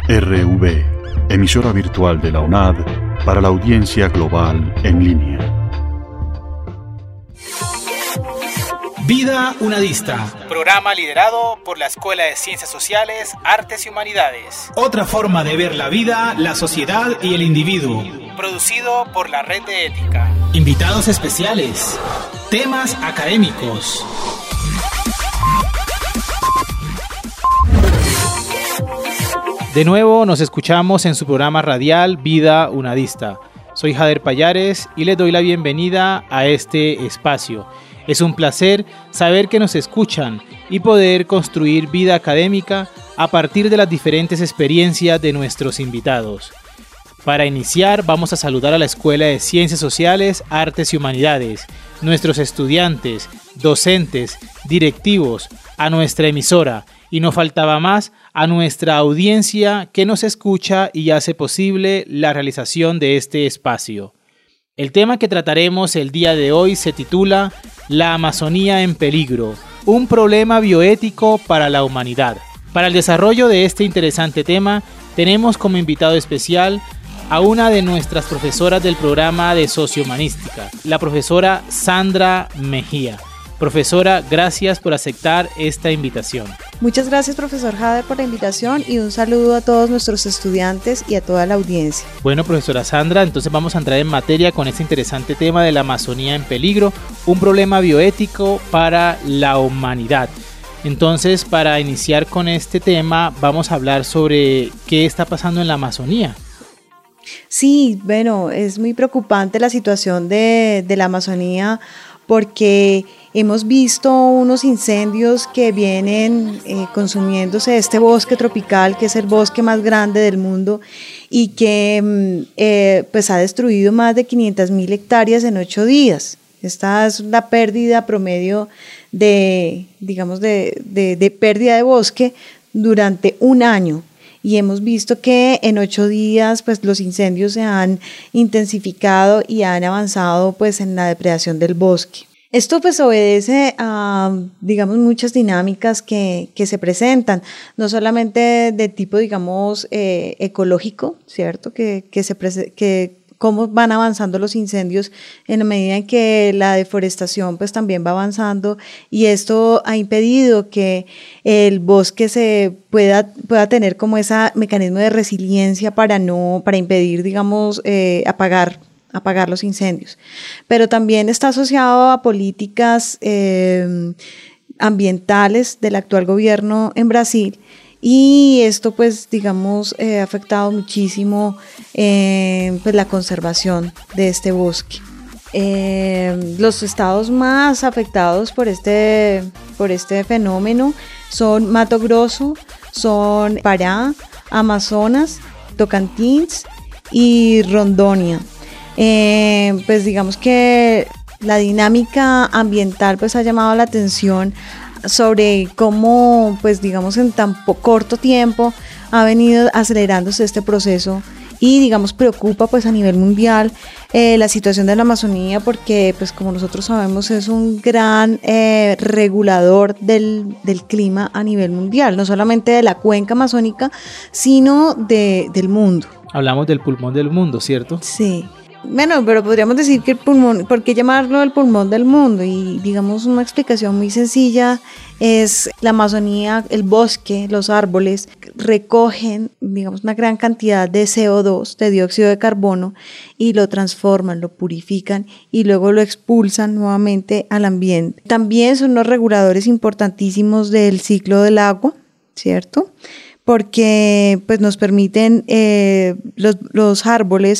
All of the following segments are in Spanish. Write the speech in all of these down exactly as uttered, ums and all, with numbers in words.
R V, emisora virtual de la U N A D para la audiencia global en línea. Vida Unadista, programa liderado por la Escuela de Ciencias Sociales, Artes y Humanidades. Otra forma de ver la vida, la sociedad y el individuo. Producido por la Red de Ética. Invitados especiales. Temas académicos. De nuevo nos escuchamos en su programa radial Vida Unadista. Soy Jader Payares y les doy la bienvenida a este espacio. Es un placer saber que nos escuchan y poder construir vida académica a partir de las diferentes experiencias de nuestros invitados. Para iniciar, vamos a saludar a la Escuela de Ciencias Sociales, Artes y Humanidades, nuestros estudiantes, docentes, directivos, a nuestra emisora y no faltaba más, a nuestra audiencia que nos escucha y hace posible la realización de este espacio. El tema que trataremos el día de hoy se titula La Amazonía en peligro, un problema bioético para la humanidad. Para el desarrollo de este interesante tema, tenemos como invitado especial a una de nuestras profesoras del programa de Sociohumanística, la profesora Sandra Mejía. Profesora, gracias por aceptar esta invitación. Muchas gracias, profesor Jader, por la invitación y un saludo a todos nuestros estudiantes y a toda la audiencia. Bueno, profesora Sandra, entonces vamos a entrar en materia con este interesante tema de la Amazonía en peligro, un problema bioético para la humanidad. Entonces, para iniciar con este tema, vamos a hablar sobre qué está pasando en la Amazonía. Sí, bueno, es muy preocupante la situación de, de la Amazonía porque hemos visto unos incendios que vienen eh, consumiéndose este bosque tropical, que es el bosque más grande del mundo y que eh, pues ha destruido más de quinientas mil hectáreas en ocho días. Esta es la pérdida promedio de, digamos, de, de, de pérdida de bosque durante un año. Y hemos visto que en ocho días pues, los incendios se han intensificado y han avanzado pues, en la depredación del bosque. Esto pues obedece a, digamos, muchas dinámicas que, que se presentan, no solamente de tipo, digamos, eh, ecológico, ¿cierto? Que, que se prese- que cómo van avanzando los incendios en la medida en que la deforestación pues también va avanzando y esto ha impedido que el bosque se pueda, pueda tener como ese mecanismo de resiliencia para no, para impedir, digamos, eh, apagar apagar los incendios, pero también está asociado a políticas eh, ambientales del actual gobierno en Brasil y esto pues digamos eh, ha afectado muchísimo eh, pues, la conservación de este bosque. Eh, los estados más afectados por este, por este fenómeno son Mato Grosso, son Pará, Amazonas, Tocantins y Rondônia. Eh, pues digamos que la dinámica ambiental pues ha llamado la atención sobre cómo pues digamos en tan po- corto tiempo ha venido acelerándose este proceso y digamos preocupa pues a nivel mundial eh, la situación de la Amazonía porque pues como nosotros sabemos es un gran eh, regulador del, del clima a nivel mundial, no solamente de la cuenca amazónica sino de, del mundo. Hablamos del pulmón del mundo, ¿cierto? Sí. Bueno, pero podríamos decir que el pulmón, ¿por qué llamarlo el pulmón del mundo? Y digamos una explicación muy sencilla es la Amazonía, el bosque, los árboles recogen, digamos, una gran cantidad de C O dos, de dióxido de carbono, y lo transforman, lo purifican y luego lo expulsan nuevamente al ambiente. También son unos reguladores importantísimos del ciclo del agua, ¿cierto? Porque pues nos permiten, eh, los, los árboles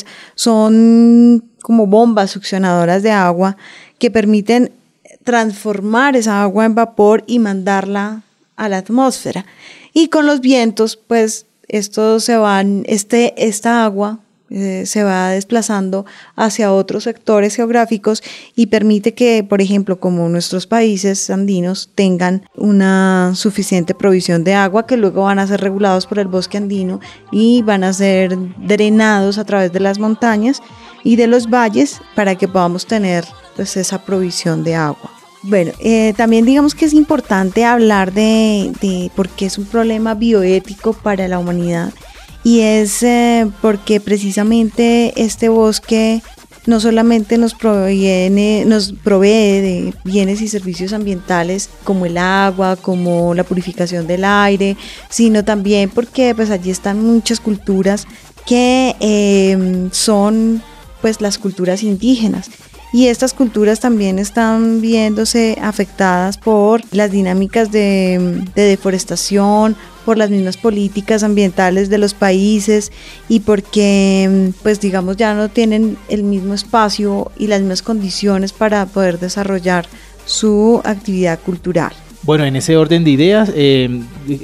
son como bombas succionadoras de agua que permiten transformar esa agua en vapor y mandarla a la atmósfera. Y con los vientos, pues estos se van, este, esta agua eh, se va desplazando hacia otros sectores geográficos y permite que, por ejemplo, como nuestros países andinos tengan una suficiente provisión de agua que luego van a ser regulados por el bosque andino y van a ser drenados a través de las montañas y de los valles para que podamos tener pues esa provisión de agua. Bueno, eh, también digamos que es importante hablar de, de por qué es un problema bioético para la humanidad, y es eh, porque precisamente este bosque no solamente nos proviene, nos provee de bienes y servicios ambientales como el agua, como la purificación del aire, sino también porque pues allí están muchas culturas que eh, son pues las culturas indígenas. Y estas culturas también están viéndose afectadas por las dinámicas de, de deforestación, por las mismas políticas ambientales de los países y porque, pues digamos, ya no tienen el mismo espacio y las mismas condiciones para poder desarrollar su actividad cultural. Bueno, en ese orden de ideas, eh,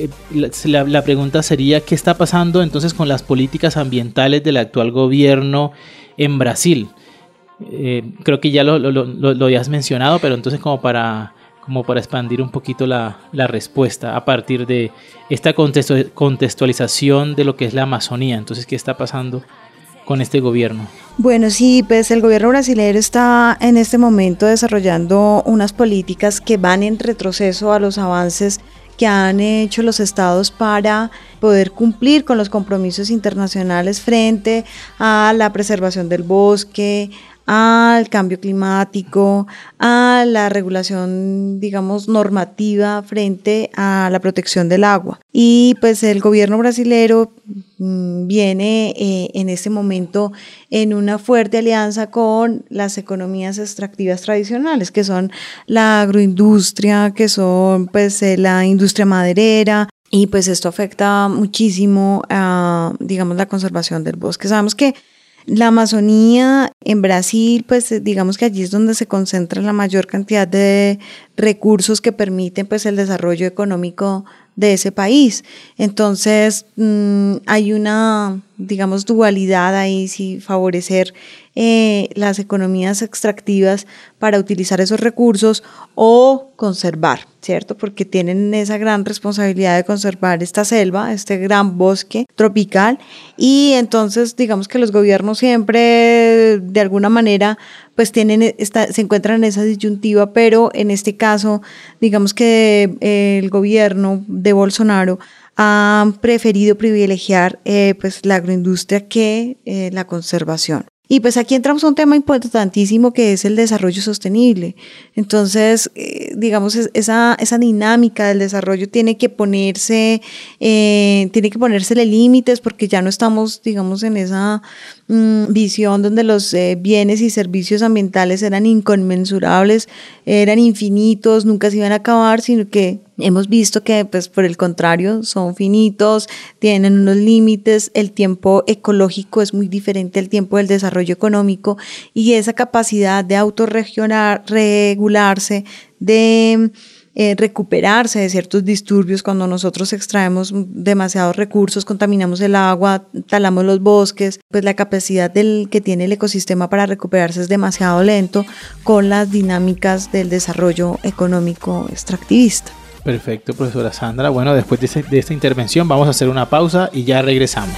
la, la pregunta sería, ¿qué está pasando entonces con las políticas ambientales del actual gobierno en Brasil? Eh, creo que ya lo, lo, lo, lo habías mencionado, pero entonces como para, como para expandir un poquito la, la respuesta a partir de esta contexto, contextualización de lo que es la Amazonía. Entonces, ¿qué está pasando con este gobierno? Bueno, sí, pues el gobierno brasileño está en este momento desarrollando unas políticas que van en retroceso a los avances que han hecho los estados para poder cumplir con los compromisos internacionales frente a la preservación del bosque, al cambio climático, a la regulación, digamos, normativa frente a la protección del agua. Y pues el gobierno brasilero mmm, viene eh, en este momento en una fuerte alianza con las economías extractivas tradicionales, que son la agroindustria, que son pues eh, la industria maderera, y pues esto afecta muchísimo a, digamos, la conservación del bosque. Sabemos que la Amazonía en Brasil, pues digamos que allí es donde se concentra la mayor cantidad de recursos que permiten pues el desarrollo económico de ese país. Entonces mmm, hay una, digamos, dualidad ahí, sí, favorecer eh, las economías extractivas para utilizar esos recursos o conservar, ¿cierto? Porque tienen esa gran responsabilidad de conservar esta selva, este gran bosque tropical, y entonces digamos que los gobiernos siempre de alguna manera pues tienen esta, se encuentran en esa disyuntiva, pero en este caso digamos que eh, el gobierno de Bolsonaro ha preferido privilegiar eh, pues la agroindustria que eh, la conservación. Y pues aquí entramos a un tema importantísimo que es el desarrollo sostenible. Entonces, eh, digamos, esa, esa dinámica del desarrollo tiene que ponerse, eh, tiene que ponérsele límites porque ya no estamos, digamos, en esa mmm, visión donde los eh, bienes y servicios ambientales eran inconmensurables, eran infinitos, nunca se iban a acabar, sino que hemos visto que, pues, por el contrario, son finitos, tienen unos límites, el tiempo ecológico es muy diferente al tiempo del desarrollo económico y esa capacidad de autorregularse, de eh, recuperarse de ciertos disturbios cuando nosotros extraemos demasiados recursos, contaminamos el agua, talamos los bosques, pues la capacidad del que tiene el ecosistema para recuperarse es demasiado lento con las dinámicas del desarrollo económico extractivista. Perfecto, profesora Sandra. Bueno, después de, ese, de esta intervención vamos a hacer una pausa y ya regresamos.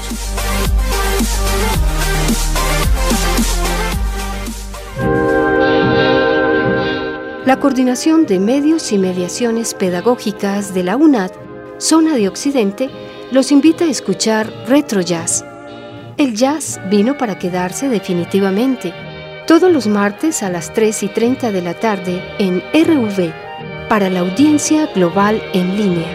La Coordinación de Medios y Mediaciones Pedagógicas de la UNAD, Zona de Occidente, los invita a escuchar Retro Jazz. El jazz vino para quedarse definitivamente. Todos los martes a las tres y treinta de la tarde en R V, para la audiencia global en línea.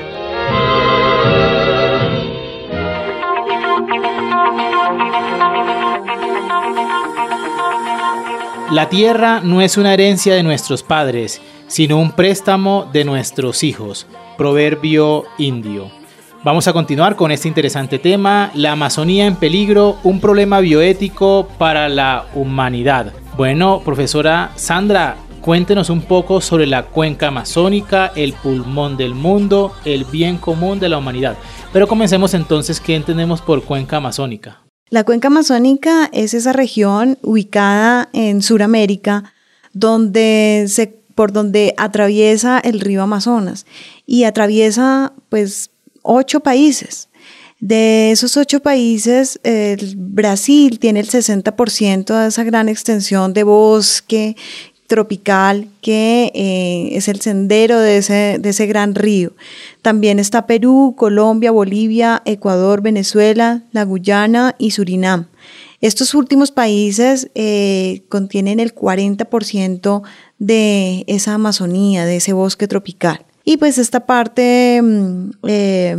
La tierra no es una herencia de nuestros padres, sino un préstamo de nuestros hijos. Proverbio indio. Vamos a continuar con este interesante tema, la Amazonía en peligro, un problema bioético para la humanidad. Bueno, profesora Sandra, cuéntenos un poco sobre la cuenca amazónica, el pulmón del mundo, el bien común de la humanidad. Pero comencemos entonces, ¿qué entendemos por cuenca amazónica? La cuenca amazónica es esa región ubicada en Sudamérica donde se, por donde atraviesa el río Amazonas y atraviesa pues ocho países. De esos ocho países, el Brasil tiene el sesenta por ciento de esa gran extensión de bosque, tropical que eh, es el sendero de ese, de ese gran río. También está Perú, Colombia, Bolivia, Ecuador, Venezuela, la Guyana y Surinam. Estos últimos países eh, contienen el cuarenta por ciento de esa Amazonía, de ese bosque tropical. Y pues esta parte, eh,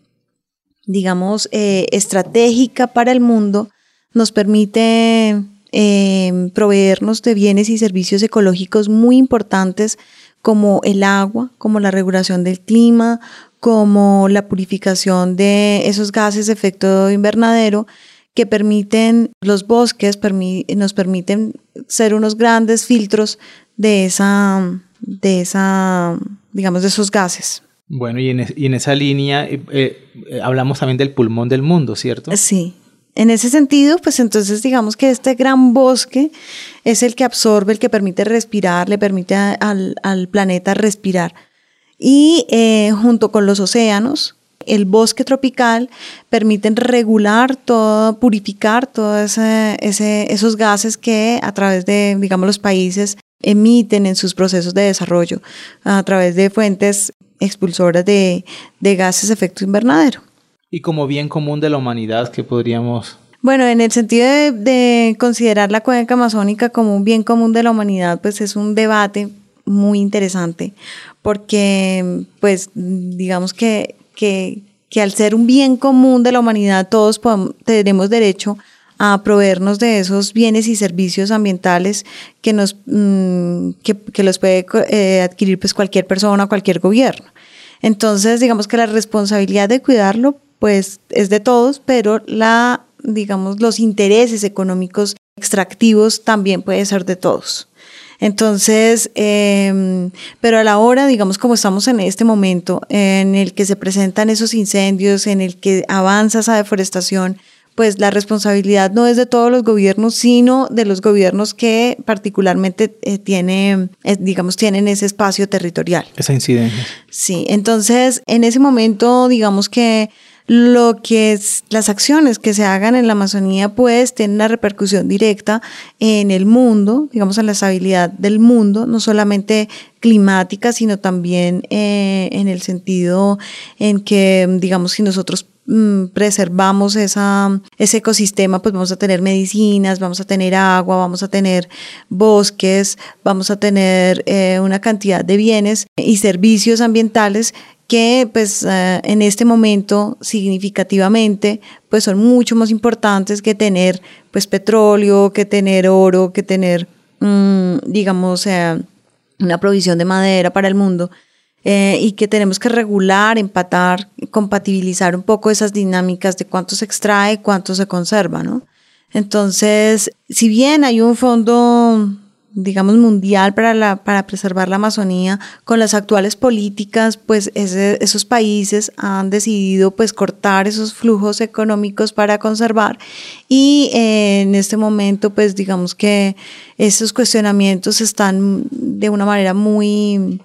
digamos, eh, estratégica para el mundo nos permite eh, proveernos de bienes y servicios ecológicos muy importantes como el agua, como la regulación del clima, como la purificación de esos gases de efecto invernadero que permiten, los bosques permi- nos permiten ser unos grandes filtros de esa, de esa, digamos, de esos gases. Bueno, y en, es, y en esa línea eh, eh, hablamos también del pulmón del mundo, ¿cierto? Sí. En ese sentido, pues entonces digamos que este gran bosque es el que absorbe, el que permite respirar, le permite a, al, al planeta respirar. Y eh, junto con los océanos, el bosque tropical permiten regular todo, purificar todos ese, ese, esos gases que a través de, digamos, los países emiten en sus procesos de desarrollo, a través de fuentes expulsoras de, de gases de efecto invernadero. Y como bien común de la humanidad, ¿qué podríamos...? Bueno, en el sentido de, de considerar la cuenca amazónica como un bien común de la humanidad, pues es un debate muy interesante, porque pues digamos que, que, que al ser un bien común de la humanidad, todos podemos, tenemos derecho a proveernos de esos bienes y servicios ambientales que, nos, mmm, que, que los puede eh, adquirir pues cualquier persona, cualquier gobierno. Entonces, digamos que la responsabilidad de cuidarlo pues es de todos, pero la, digamos, los intereses económicos extractivos también puede ser de todos. Entonces, eh, pero a la hora, digamos, como estamos en este momento en el que se presentan esos incendios, en el que avanza esa deforestación, pues la responsabilidad no es de todos los gobiernos, sino de los gobiernos que particularmente eh, tiene, eh, digamos, tienen ese espacio territorial. Esa incidencia. Sí, entonces en ese momento, digamos que lo que es las acciones que se hagan en la Amazonía pues tienen una repercusión directa en el mundo, digamos en la estabilidad del mundo, no solamente climática, sino también eh, en el sentido en que, digamos, si nosotros mm, preservamos esa, ese ecosistema, pues vamos a tener medicinas, vamos a tener agua, vamos a tener bosques, vamos a tener eh, una cantidad de bienes y servicios ambientales que pues uh, en este momento significativamente pues son mucho más importantes que tener pues petróleo, que tener oro, que tener mmm, digamos eh, una provisión de madera para el mundo eh, y que tenemos que regular, empatar, compatibilizar un poco esas dinámicas de cuánto se extrae, cuánto se conserva, ¿no? Entonces, si bien hay un fondo digamos mundial para la para preservar la Amazonía, con las actuales políticas pues ese, esos países han decidido pues cortar esos flujos económicos para conservar y eh, en este momento pues digamos que esos cuestionamientos están de una manera muy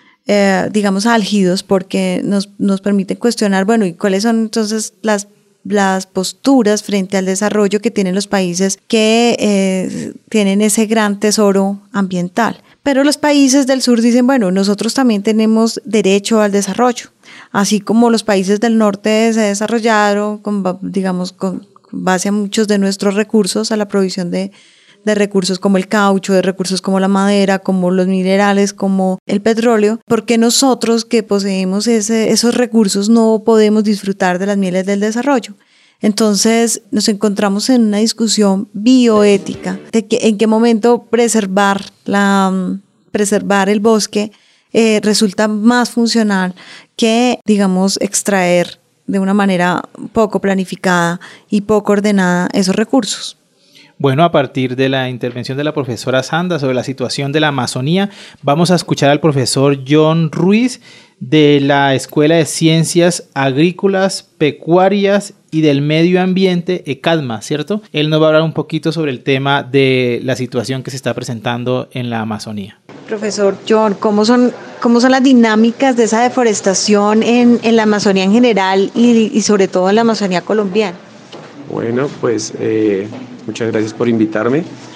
eh, digamos álgidos porque nos, nos permiten cuestionar bueno y cuáles son entonces las las posturas frente al desarrollo que tienen los países que eh, tienen ese gran tesoro ambiental. Pero los países del sur dicen, bueno, nosotros también tenemos derecho al desarrollo, así como los países del norte se desarrollaron, con, digamos, con base a muchos de nuestros recursos, a la provisión de de recursos como el caucho, de recursos como la madera, como los minerales, como el petróleo, porque nosotros que poseemos ese, esos recursos no podemos disfrutar de las mieles del desarrollo. Entonces nos encontramos en una discusión bioética de que en qué momento preservar, la, preservar el bosque eh, resulta más funcional que, digamos, extraer de una manera poco planificada y poco ordenada esos recursos. Bueno, a partir de la intervención de la profesora Sanda sobre la situación de la Amazonía, vamos a escuchar al profesor John Ruiz de la Escuela de Ciencias Agrícolas, Pecuarias y del Medio Ambiente, ECADMA, ¿cierto? Él nos va a hablar un poquito sobre el tema de la situación que se está presentando en la Amazonía. Profesor John, ¿cómo son, cómo son las dinámicas de esa deforestación en, en la Amazonía en general y, y sobre todo en la Amazonía colombiana? Bueno, pues... Eh... Muchas gracias por invitarme.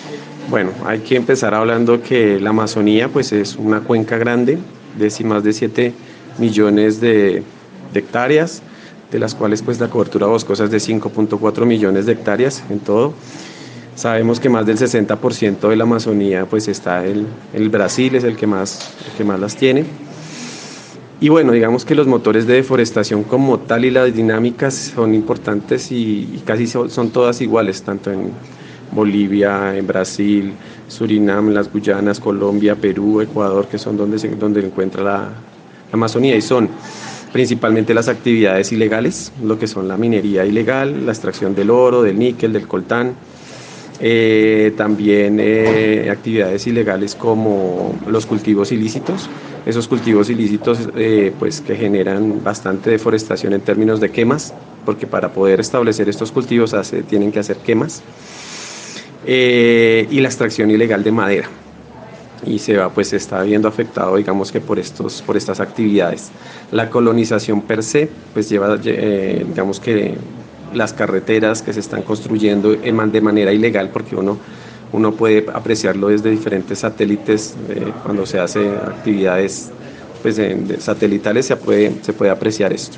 Bueno, hay que empezar hablando que la Amazonía pues, es una cuenca grande de más de siete millones de, de hectáreas, de las cuales pues, la cobertura boscosa es de cinco punto cuatro millones de hectáreas en todo. Sabemos que más del sesenta por ciento de la Amazonía pues, está en el Brasil, es el que, más, el que más las tiene. Y bueno, digamos que los motores de deforestación como tal y las dinámicas son importantes y, y casi son, son todas iguales, tanto en Bolivia, en Brasil, Surinam, las Guyanas, Colombia, Perú, Ecuador, que son donde se donde encuentra la, la Amazonía, y son principalmente las actividades ilegales, lo que son la minería ilegal, la extracción del oro, del níquel, del coltán, eh, también eh, actividades ilegales como los cultivos ilícitos, esos cultivos ilícitos eh, pues que generan bastante deforestación en términos de quemas, porque para poder establecer estos cultivos hace, tienen que hacer quemas. Eh, y la extracción ilegal de madera, y se va pues se está viendo afectado digamos que por estos por estas actividades. La colonización per se pues lleva eh, digamos que las carreteras que se están construyendo de manera ilegal, porque uno uno puede apreciarlo desde diferentes satélites eh, cuando se hace actividades pues en, satelitales se puede se puede apreciar esto.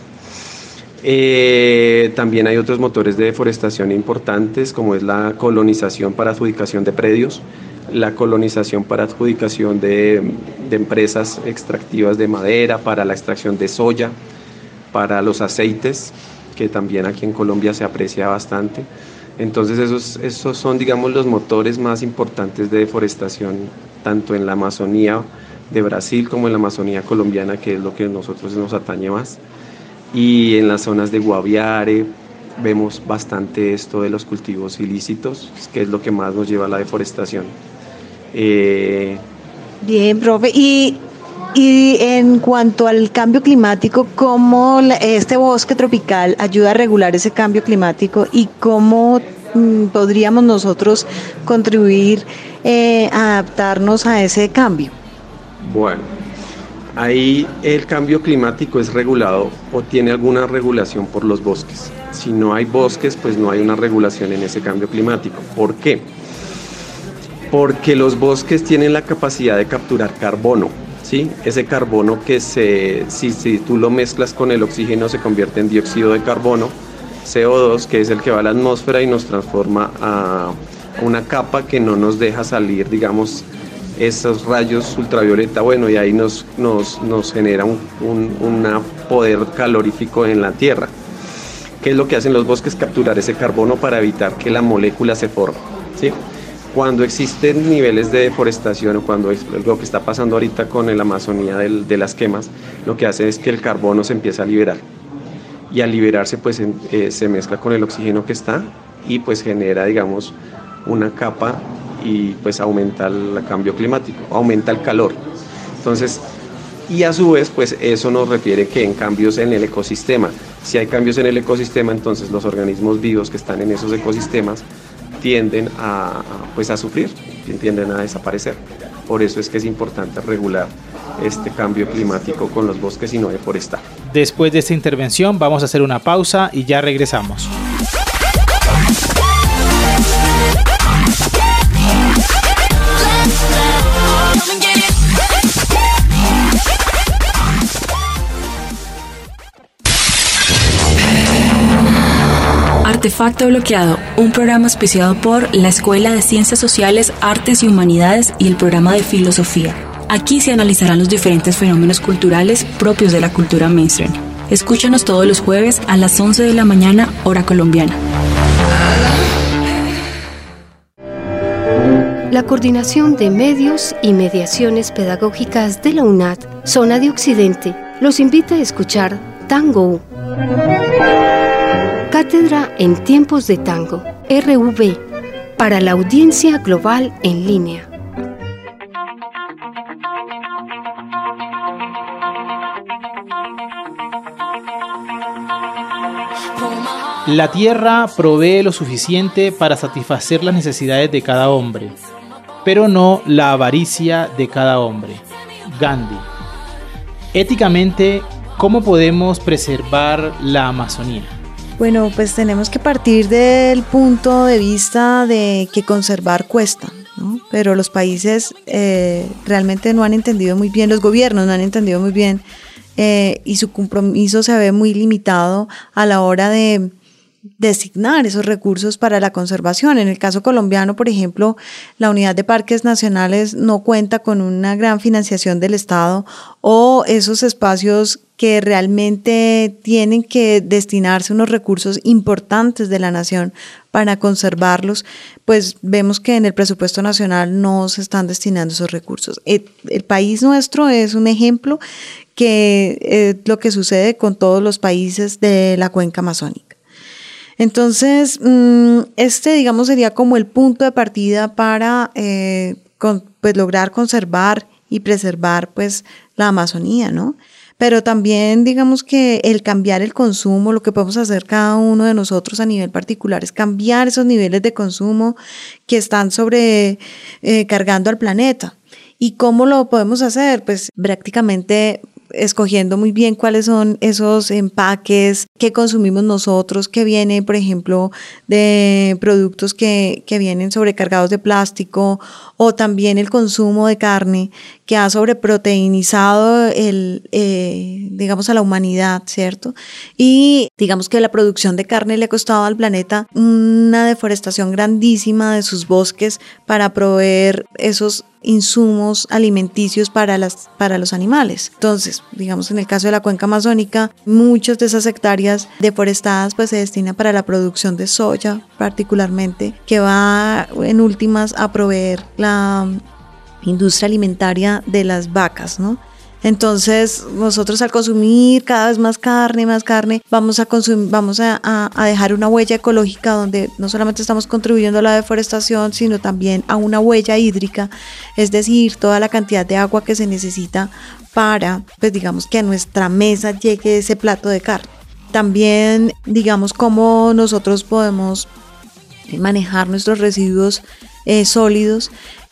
Eh, también hay otros motores de deforestación importantes, como es la colonización para adjudicación de predios, la colonización para adjudicación de, de empresas extractivas de madera, para la extracción de soya, para los aceites, que también aquí en Colombia se aprecia bastante. Entonces esos, esos son, digamos, los motores más importantes de deforestación, tanto en la Amazonía de Brasil como en la Amazonía colombiana, que es lo que a nosotros nos atañe más. Y en las zonas de Guaviare vemos bastante esto de los cultivos ilícitos, que es lo que más nos lleva a la deforestación. Eh... Bien, profe. Y, y en cuanto al cambio climático, ¿cómo este bosque tropical ayuda a regular ese cambio climático y cómo mm, podríamos nosotros contribuir eh, a adaptarnos a ese cambio? Bueno, ahí el cambio climático es regulado o tiene alguna regulación por los bosques. Si no hay bosques, pues no hay una regulación en ese cambio climático. ¿Por qué? Porque los bosques tienen la capacidad de capturar carbono, ¿sí? Ese carbono que se, si, si tú lo mezclas con el oxígeno se convierte en dióxido de carbono, C O dos, que es el que va a la atmósfera y nos transforma a una capa que no nos deja salir, digamos, esos rayos ultravioleta, bueno, y ahí nos, nos, nos genera un, un una poder calorífico en la Tierra. ¿Qué es lo que hacen los bosques? Capturar ese carbono para evitar que la molécula se forme, ¿sí? Cuando existen niveles de deforestación o cuando es lo que está pasando ahorita con la Amazonía de, de las quemas, lo que hace es que el carbono se empieza a liberar. Y al liberarse, pues eh, se mezcla con el oxígeno que está y pues genera, digamos, una capa y pues aumenta el cambio climático, aumenta el calor. Entonces, y a su vez, pues eso nos refiere que en cambios en el ecosistema. Si hay cambios en el ecosistema, entonces los organismos vivos que están en esos ecosistemas tienden a, pues, a sufrir, tienden a desaparecer. Por eso es que es importante regular este cambio climático con los bosques y no deforestar. Después de esta intervención vamos a hacer una pausa y ya regresamos. Artefacto Bloqueado, un programa auspiciado por la Escuela de Ciencias Sociales, Artes y Humanidades y el programa de Filosofía. Aquí se analizarán los diferentes fenómenos culturales propios de la cultura mainstream. Escúchanos todos los jueves a las once de la mañana, hora colombiana. La Coordinación de Medios y Mediaciones Pedagógicas de la UNAD, Zona de Occidente, los invita a escuchar Tango. Cátedra en Tiempos de Tango, R V, para la audiencia global en línea. La tierra provee lo suficiente para satisfacer las necesidades de cada hombre, pero no la avaricia de cada hombre. Gandhi. Éticamente, ¿cómo podemos preservar la Amazonía? Bueno, pues tenemos que partir del punto de vista de que conservar cuesta, ¿no? pero los países eh, realmente no han entendido muy bien, los gobiernos no han entendido muy bien eh, y su compromiso se ve muy limitado a la hora de designar esos recursos para la conservación. En el caso colombiano, por ejemplo, la Unidad de Parques Nacionales no cuenta con una gran financiación del Estado o esos espacios que realmente tienen que destinarse unos recursos importantes de la nación para conservarlos, pues vemos que en el presupuesto nacional no se están destinando esos recursos. El, el país nuestro es un ejemplo que es lo que sucede con todos los países de la cuenca amazónica. Entonces, este, digamos, sería como el punto de partida para eh, con, pues, lograr conservar y preservar pues, la Amazonía, ¿no? Pero también, digamos que el cambiar el consumo, lo que podemos hacer cada uno de nosotros a nivel particular es cambiar esos niveles de consumo que están sobre eh, cargando al planeta. ¿Y cómo lo podemos hacer? Pues prácticamente escogiendo muy bien cuáles son esos empaques que consumimos nosotros, que viene, por ejemplo, de productos que, que vienen sobrecargados de plástico, o también el consumo de carne que ha sobreproteinizado el, eh, digamos, a la humanidad, ¿cierto? Y digamos que la producción de carne le ha costado al planeta una deforestación grandísima de sus bosques para proveer esos insumos alimenticios para las para los animales. Entonces, digamos, en el caso de la cuenca amazónica, muchas de esas hectáreas deforestadas pues se destinan para la producción de soya, particularmente, que va en últimas a proveer la industria alimentaria de las vacas, ¿no? Entonces, nosotros al consumir cada vez más carne, más carne, vamos a consumir, vamos a, a, a dejar una huella ecológica donde no solamente estamos contribuyendo a la deforestación, sino también a una huella hídrica, es decir, toda la cantidad de agua que se necesita para, pues digamos, que a nuestra mesa llegue ese plato de carne. También, digamos, cómo nosotros podemos manejar nuestros residuos eh, sólidos.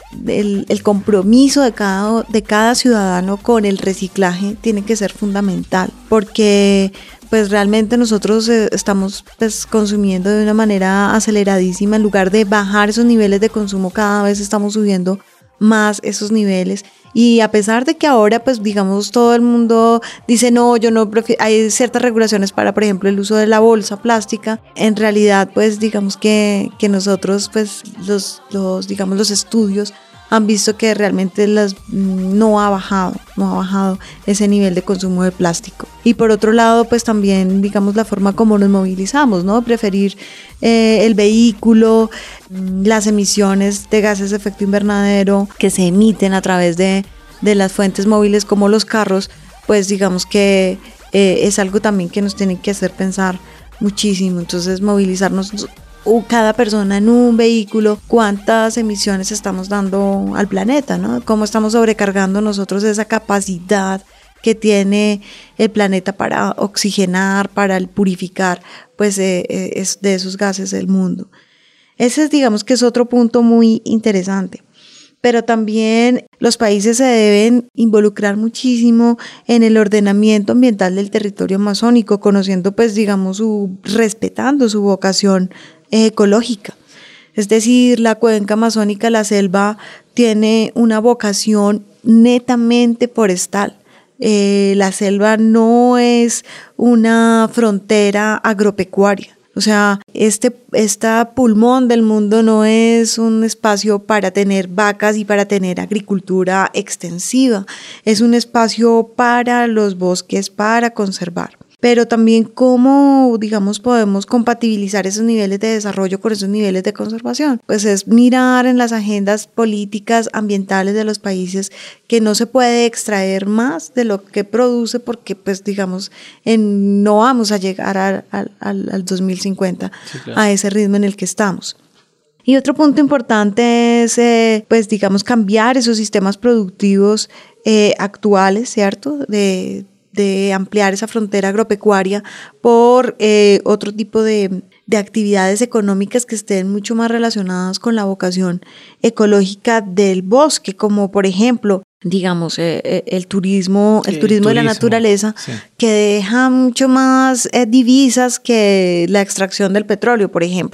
El, el compromiso de cada, de cada ciudadano con el reciclaje tiene que ser fundamental, porque pues realmente nosotros eh, estamos pues, consumiendo de una manera aceleradísima. En lugar de bajar esos niveles de consumo, cada vez estamos subiendo más esos niveles. Y a pesar de que ahora, pues digamos, todo el mundo dice, no, yo no prefiero, hay ciertas regulaciones para, por ejemplo, el uso de la bolsa plástica, en realidad, pues digamos que, que nosotros, pues los, los, digamos, los estudios han visto que realmente las, no ha bajado, no ha bajado ese nivel de consumo de plástico. Y por otro lado, pues también, digamos, la forma como nos movilizamos, ¿no? Preferir eh, el vehículo, las emisiones de gases de efecto invernadero que se emiten a través de, de las fuentes móviles como los carros, pues digamos que eh, es algo también que nos tiene que hacer pensar muchísimo. Entonces, movilizarnos cada persona en un vehículo, cuántas emisiones estamos dando al planeta, ¿no? Cómo estamos sobrecargando nosotros esa capacidad que tiene el planeta para oxigenar, para purificar, pues eh, es de esos gases del mundo. Ese es, digamos que es otro punto muy interesante. Pero también los países se deben involucrar muchísimo en el ordenamiento ambiental del territorio amazónico, conociendo, pues, digamos, su, respetando su vocación ecológica. Es decir, la cuenca amazónica, la selva, tiene una vocación netamente forestal. Eh, la selva no es una frontera agropecuaria. O sea, este, este pulmón del mundo no es un espacio para tener vacas y para tener agricultura extensiva. Es un espacio para los bosques, para conservar. Pero también cómo, digamos, podemos compatibilizar esos niveles de desarrollo con esos niveles de conservación. Pues es mirar en las agendas políticas ambientales de los países que no se puede extraer más de lo que produce, porque, pues, digamos, en, no vamos a llegar a, a, al, al dos mil cincuenta, sí, claro, a ese ritmo en el que estamos. Y otro punto importante es, eh, pues, digamos, cambiar esos sistemas productivos eh, actuales, ¿cierto?, de de ampliar esa frontera agropecuaria por eh, otro tipo de, de actividades económicas que estén mucho más relacionadas con la vocación ecológica del bosque, como por ejemplo, digamos, eh, el turismo, el, el turismo, turismo de la naturaleza, sí, que deja mucho más eh, divisas que la extracción del petróleo, por ejemplo.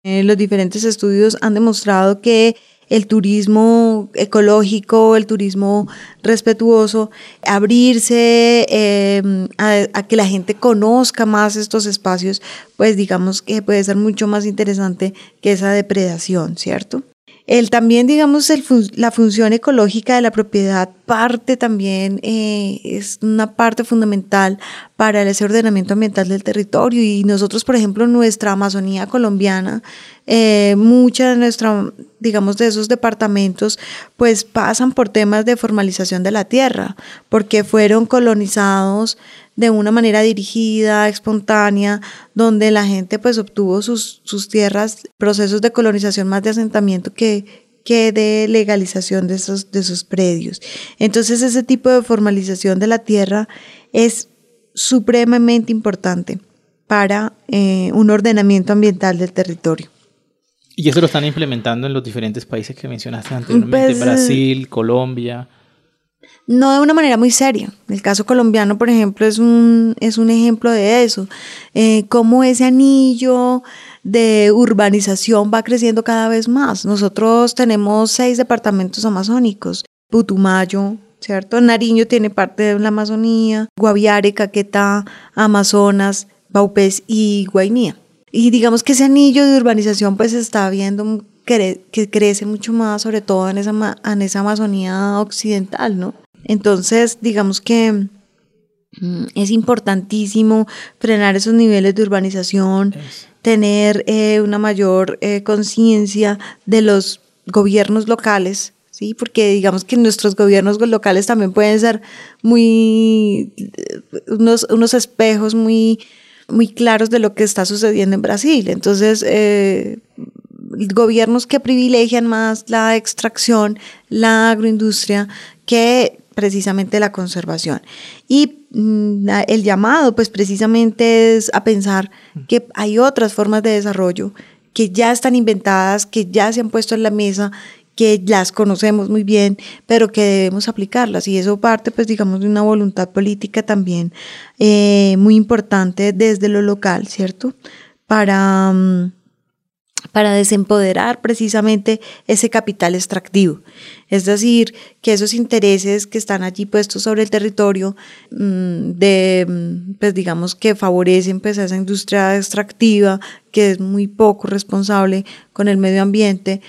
Eh, los diferentes estudios han demostrado que el turismo ecológico, el turismo respetuoso, abrirse eh, a, a que la gente conozca más estos espacios, pues digamos que puede ser mucho más interesante que esa depredación, ¿cierto? El también, digamos, el fun- la función ecológica de la propiedad parte también, eh, es una parte fundamental para ese ordenamiento ambiental del territorio. Y nosotros, por ejemplo, en nuestra Amazonía colombiana, eh, mucha de nuestra, digamos, de esos departamentos, pues pasan por temas de formalización de la tierra, porque fueron colonizados de una manera dirigida, espontánea, donde la gente pues obtuvo sus, sus tierras, procesos de colonización más de asentamiento que, que de legalización de esos, de esos predios. Entonces ese tipo de formalización de la tierra es supremamente importante para eh, un ordenamiento ambiental del territorio. Y eso lo están implementando en los diferentes países que mencionaste anteriormente, Pues, Brasil, Colombia. No de una manera muy seria. El caso colombiano, por ejemplo, es un, es un ejemplo de eso. Eh, cómo ese anillo de urbanización va creciendo cada vez más. Nosotros tenemos seis departamentos amazónicos. Putumayo, ¿cierto? Nariño tiene parte de la Amazonía, Guaviare, Caquetá, Amazonas, Vaupés y Guainía. Y digamos que ese anillo de urbanización pues está viendo que, que crece mucho más, sobre todo en esa, en esa Amazonía occidental, ¿no? Entonces, digamos que mm, es importantísimo frenar esos niveles de urbanización, es. tener eh, una mayor eh, conciencia de los gobiernos locales, ¿sí? Porque digamos que nuestros gobiernos locales también pueden ser muy, unos, unos espejos muy, muy claros de lo que está sucediendo en Brasil. Entonces, eh, gobiernos que privilegian más la extracción, la agroindustria, que precisamente la conservación. Y mm, el llamado pues precisamente es a pensar que hay otras formas de desarrollo que ya están inventadas, que ya se han puesto en la mesa, que las conocemos muy bien, pero que debemos aplicarlas. Y eso parte pues digamos de una voluntad política también eh, muy importante desde lo local, ¿cierto? Para... Um, para desempoderar precisamente ese capital extractivo. Es decir, que esos intereses que están allí puestos sobre el territorio, de, pues digamos que favorecen pues a esa industria extractiva que es muy poco responsable con el medio ambiente,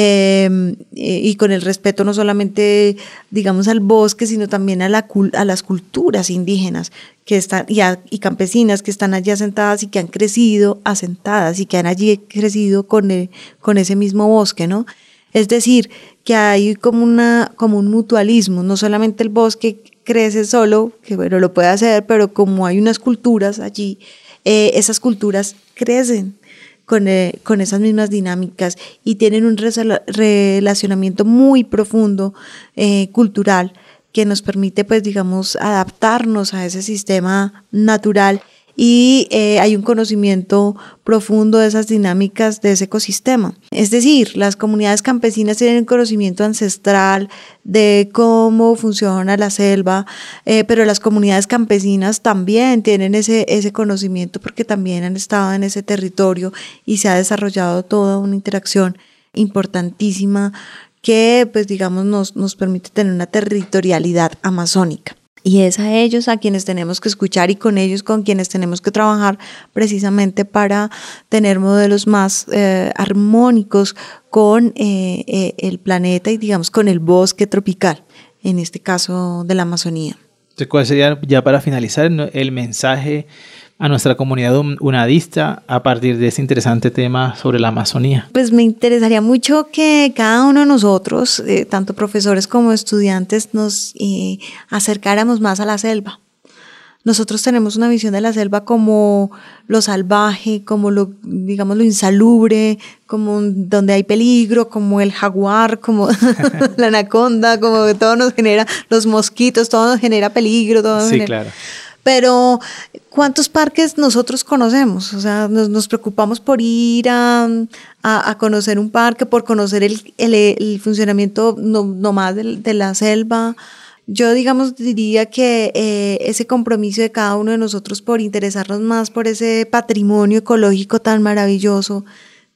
eh, y con el respeto no solamente digamos al bosque, sino también a, la, a las culturas indígenas que están, y, a, y campesinas que están allí asentadas y que han crecido asentadas y que han allí crecido con, el, con ese mismo bosque, ¿no? Es decir, que hay como, una, como un mutualismo, no solamente el bosque crece solo, que bueno, lo puede hacer, pero como hay unas culturas allí, eh, esas culturas crecen con, eh, con esas mismas dinámicas y tienen un relacionamiento muy profundo, eh, cultural, que nos permite, pues, digamos, adaptarnos a ese sistema natural y eh, hay un conocimiento profundo de esas dinámicas de ese ecosistema. Es decir, las comunidades campesinas tienen un conocimiento ancestral de cómo funciona la selva, eh, pero las comunidades campesinas también tienen ese, ese conocimiento porque también han estado en ese territorio y se ha desarrollado toda una interacción importantísima que, pues digamos, nos, nos permite tener una territorialidad amazónica. Y es a ellos a quienes tenemos que escuchar y con ellos con quienes tenemos que trabajar precisamente para tener modelos más eh, armónicos con eh, eh, el planeta y digamos con el bosque tropical, en este caso de la Amazonía. Entonces, ¿cuál sería ya para finalizar el mensaje a nuestra comunidad unadista a partir de ese interesante tema sobre la Amazonía? Pues me interesaría mucho que cada uno de nosotros, eh, tanto profesores como estudiantes, nos eh, acercáramos más a la selva. Nosotros tenemos una visión de la selva como lo salvaje, como lo, digamos, lo insalubre, como donde hay peligro, como el jaguar, como la anaconda, como que todo nos genera, los mosquitos, todo nos genera peligro. Todo nos sí, genera... claro. Pero, ¿cuántos parques nosotros conocemos? O sea, nos, nos preocupamos por ir a, a, a conocer un parque, por conocer el, el, el funcionamiento no, no más de, de la selva. Yo, digamos, diría que eh, ese compromiso de cada uno de nosotros por interesarnos más por ese patrimonio ecológico tan maravilloso,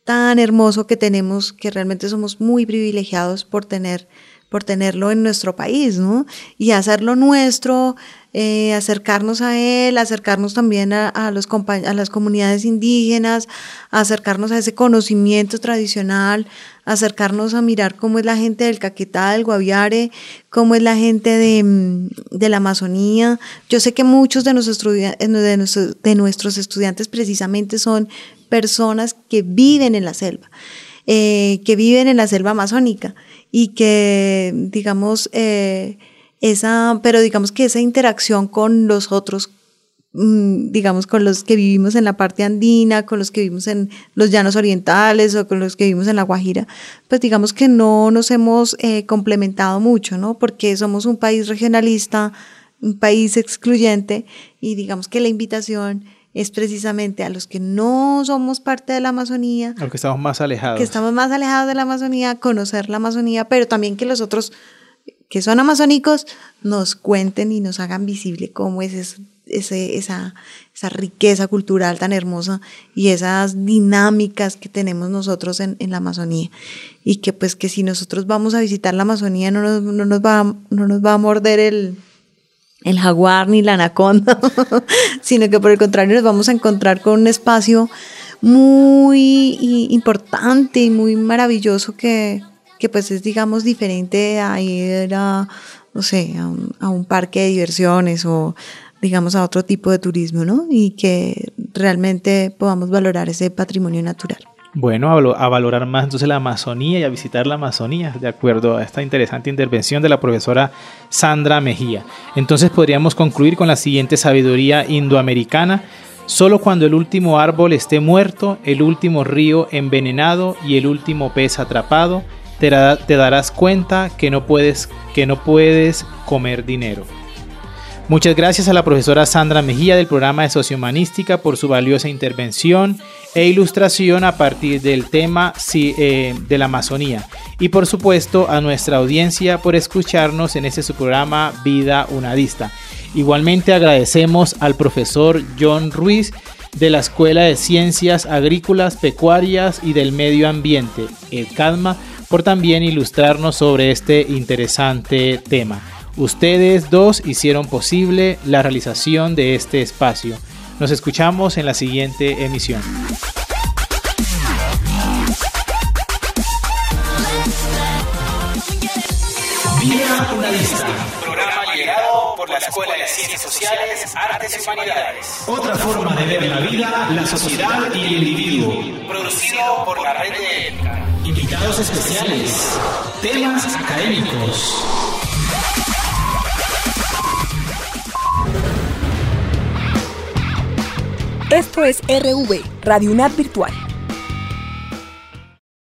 tan hermoso que tenemos, que realmente somos muy privilegiados por tener, por tenerlo en nuestro país, ¿no? Y hacerlo nuestro, eh, acercarnos a él, acercarnos también a, a, los a las comunidades indígenas, acercarnos a ese conocimiento tradicional, acercarnos a mirar cómo es la gente del Caquetá, del Guaviare, cómo es la gente de, de la Amazonía. Yo sé que muchos de nuestros, de, nuestros, de nuestros estudiantes precisamente son personas que viven en la selva, eh, que viven en la selva amazónica y que, digamos, eh, esa, pero digamos que esa interacción con los otros, digamos, con los que vivimos en la parte andina, con los que vivimos en los llanos orientales o con los que vivimos en la Guajira, pues digamos que no nos hemos eh, complementado mucho, ¿no? Porque somos un país regionalista, un país excluyente, y digamos que la invitación es precisamente a los que no somos parte de la Amazonía, a los que estamos más alejados, que estamos más alejados de la Amazonía, conocer la Amazonía, pero también que los otros que son amazónicos nos cuenten y nos hagan visible cómo es eso, ese, esa, esa riqueza cultural tan hermosa y esas dinámicas que tenemos nosotros en, en la Amazonía, y que pues que si nosotros vamos a visitar la Amazonía no nos, no nos, va, no nos va a morder el el jaguar ni la anaconda, sino que por el contrario nos vamos a encontrar con un espacio muy importante y muy maravilloso que, que pues es, digamos, diferente a ir a, no sé, a un, a un parque de diversiones o digamos a otro tipo de turismo, ¿no? Y que realmente podamos valorar ese patrimonio natural. Bueno, a valorar más entonces la Amazonía y a visitar la Amazonía, de acuerdo a esta interesante intervención de la profesora Sandra Mejía. Entonces podríamos concluir con la siguiente sabiduría indoamericana: solo cuando el último árbol esté muerto, el último río envenenado y el último pez atrapado, te, da, te darás cuenta que no puedes, que no puedes comer dinero. Muchas gracias a la profesora Sandra Mejía del programa de Sociohumanística por su valiosa intervención e ilustración a partir del tema eh, de la Amazonía, y por supuesto a nuestra audiencia por escucharnos en este su programa Vida Unadista. Igualmente agradecemos al profesor John Ruiz de la Escuela de Ciencias Agrícolas, Pecuarias y del Medio Ambiente, el CADMA, por también ilustrarnos sobre este interesante tema. Ustedes dos hicieron posible la realización de este espacio. Nos escuchamos en la siguiente emisión. Vida Unadista, programa liderado por la Escuela de Ciencias Sociales, Artes y Humanidades. Otra forma de ver la vida, la sociedad y el individuo. Producido por la Red de Ética. Invitados especiales. Temas académicos. Esto es R V, Radio UNAD Virtual.